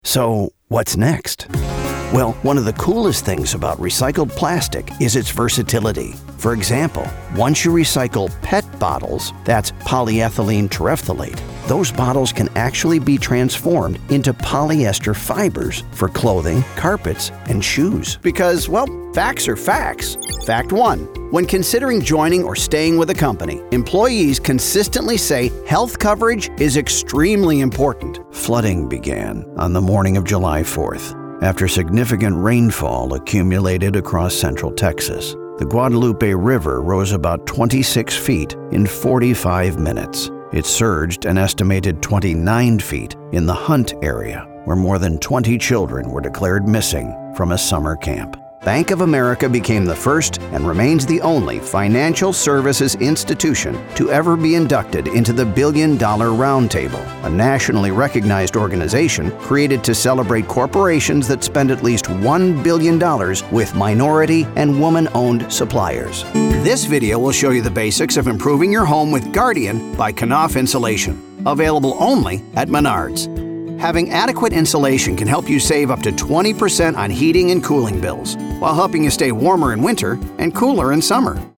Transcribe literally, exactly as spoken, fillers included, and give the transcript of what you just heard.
So, what's next? Well, one of the coolest things about recycled plastic is its versatility. For example, once you recycle P E T bottles, that's polyethylene terephthalate, those bottles can actually be transformed into polyester fibers for clothing, carpets, and shoes. Because, well, facts are facts. Fact one. When considering joining or staying with a company, employees consistently say health coverage is extremely important. Flooding began on the morning of July fourth. After significant rainfall accumulated across central Texas, the Guadalupe River rose about twenty-six feet in forty-five minutes. It surged an estimated twenty-nine feet in the Hunt area, where more than twenty children were declared missing from a summer camp. Bank of America became the first and remains the only financial services institution to ever be inducted into the Billion Dollar Roundtable, a nationally recognized organization created to celebrate corporations that spend at least one billion dollars with minority and woman-owned suppliers. This video will show you the basics of improving your home with Guardian by Knauf Insulation, available only at Menards. Having adequate insulation can help you save up to twenty percent on heating and cooling bills, while helping you stay warmer in winter and cooler in summer.